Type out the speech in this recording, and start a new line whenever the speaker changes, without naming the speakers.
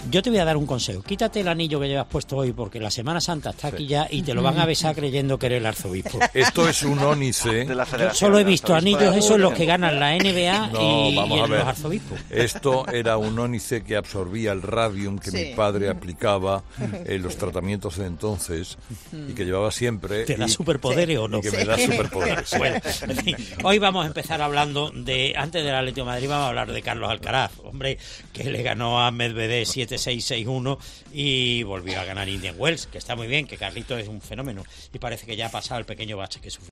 Yo te voy a dar un consejo. Quítate el anillo que llevas puesto hoy porque la Semana Santa está aquí ya y te lo van a besar creyendo que eres el arzobispo.
Esto es un ónice.
Yo solo he visto anillos esos los que ganan la NBA
No,
y
vamos a ver.
los arzobispos.
Esto era un ónice que absorbía el radium que mi padre aplicaba en los tratamientos de entonces y que llevaba siempre.
¿Te da superpoderes o no?
Y que me da superpoderes. Sí.
Bueno, en fin, hoy vamos a empezar hablando de, antes del Atlético de Madrid, vamos a hablar de Carlos Alcaraz, hombre, que le ganó a Medvedev 7-6, 6-1 y volvió a ganar Indian Wells, que está muy bien, que Carlito es un fenómeno y parece que ya ha pasado el pequeño bache que sufrió.